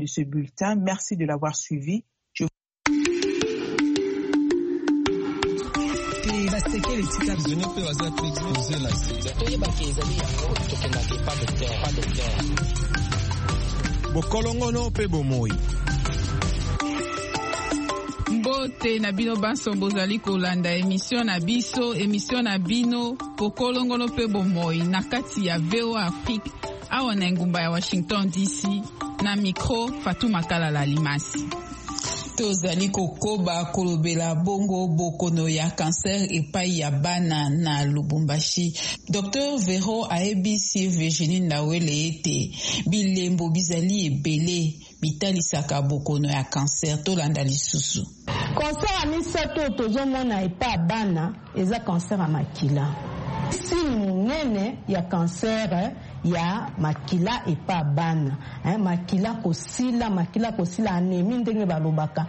de ce bulletin. Merci de l'avoir suivi. Bokolongono pe bomoi. Mbote na bino banso bozali kolanda émission na biso, émission na bino Bokolongono pe bomoi na kati ya VOA Afrique awa na ngumba ya Washington DC, na micro Fatou Makala Limasi. Tozali kokoba kolobela bongo bokono ya cancer epai ya bana na Lubumbashi. Dr Vero aebisi Virginie Ndawele ete bilembo bizali ebele bitalisaka bokono ya cancer tolanda lisusu. Cancer a misato tozomona epa bana eza cancer a makila. Si munene ya cancer ya makila epa bana, makila kosila anémie ndenge balobaka,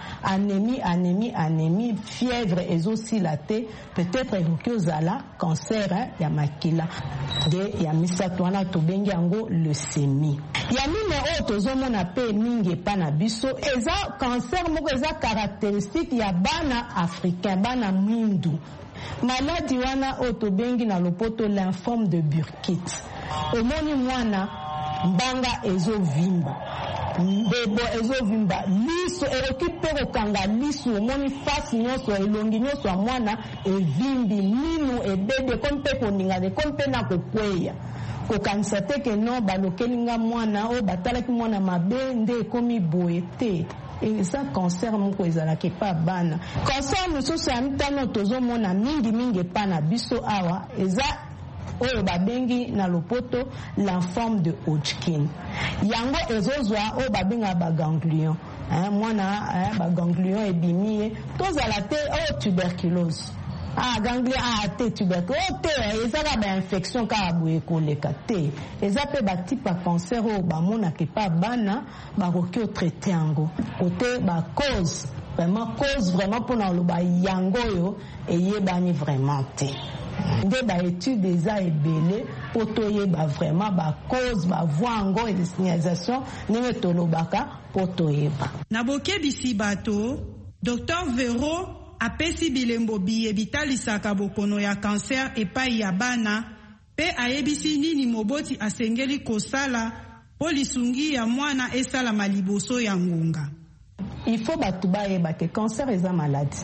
anémie, fièvre ezosila te, peut-être ekoki ozala cancer ya makila de ya misato wana tobengi yango leucémie. Ya mine oyo tozomona pe mingi epa na biso eza cancer moko eza caractéristique ya bana africain, bana mwindu. Maladi wana oyo tobengi na lopoto lymphome de Burkitt. Omoni mwana mbanga ezovimba, mbebo ezovimba, liso erokipe kokanga liso, omoni fasi nyonso elongi nyonso ya mwana evimbi, minu ebebe kompe koningane kompe na kokweya. Kokanisa te ke no balokelinga mwana o batalaki mwana mabe nde ekomi boye te. Eza cancer moko ezalaki pa bana. Cancer mosusu ya mitano tozomona mingi epa na biso awa eza oyo babengi na lopoto lymphome de Hodgkin. Yango ezozwa oyo babenga baganglion. Mwana baganglion ebimiye tozala te oyo tuberculose. Ganglion te tuberculose te ezaka ba infection ka boye koleka te. Eza pe ba type cancer oyo bamonaka pa bana bakoki o traiter yango. Kote ba cause vraiment pona loba yango yo eyebani vraiment te. Nde ba étude eza ebele po toyeba vraiment ba cause ba voango et de signalisation ndenge tolobaka po toyeba. Na bokebisi bato, Dr Vero apesi bilembo biye bitalisaka bokono ya cancer epai ya bana pe ayebisi nini moboti asengeli kosala po lisungi ya mwana esalama liboso ya ngonga. Il faut batu bayeba ke cancer eza maladie.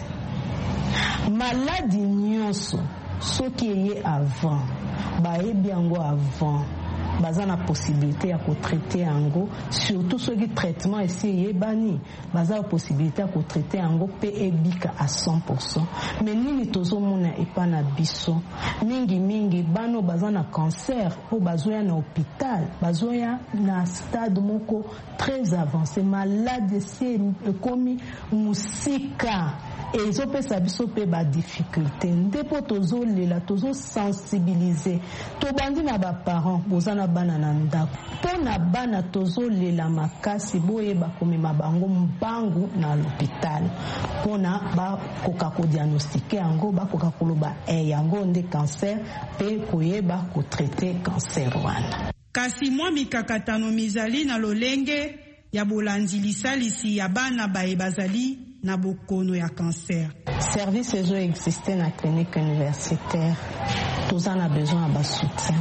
Maladie nyonso soki eye avant bayebi yango avant baza na possibilité ya kotraite yango, surtout soki traitement esi eyebani baza na possibilité ya kotraite yango pe ebika à 100%. Mais nini tozomona epa na biso mingi bano baza na cancer po bazoya na hôpital, bazoya na stade moko très avancé, malade esi ekomi musika ezopesa biso pe ba difficulté ndepo tozolela tozosensibiliser tobandi na ba parents bozana bana na ndako pona bana tozolela makasi boyeba komema bango mbangu na l'hôpital pona bakoka kodiagnostiquer yango bakoka koloba yango nde cancer pe koyeba kotraiter cancer wana. Kasi mwa mikakatano mizali na lolenge ya bolandi lisalisi ya bana baye bazali na bokono ya cancer. Service ezo existe na clinique universitaire. Tous en a besoin de soutien.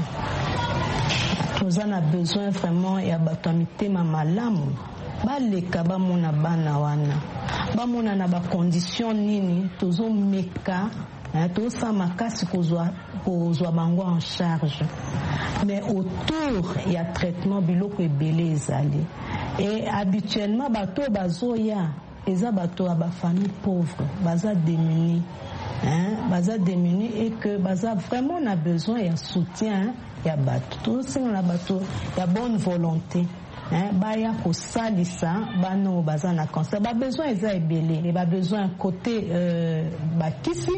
Tous en a besoin vraiment ya batamite malamu. Baleka bamona bana wana. Bamona na ba condition nini tozo meka tosa makasi kozwa bango en charge. Mais autour il y a traitement biloko ebele ezali. Et habituellement bato bazoya eza bato ya ba famille pauvre, baza démunis. Baza démunis et que baza vraiment on a besoin ya soutien ya bato. Tout ça na bato ya bonne volonté. Baya kosalisa bano baza na cancer. Ba besoin eza ebele et ba besoin côté bakisi.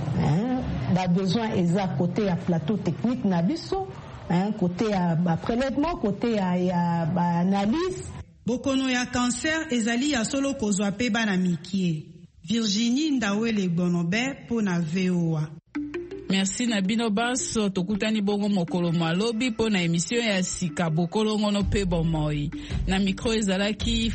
Ba besoin eza côté ya plateau technique na biso, côté ya prélèvement, côté ya analyse. Bokono ya cancer ezali ya solo kozwa pe bana mikie. Virginie Ndawele Bonobe po na VOA. Merci na bino baso tokutani bongo mokolo malobi po na émission ya sika bokolongono pe bomoi. Na micro ezalaki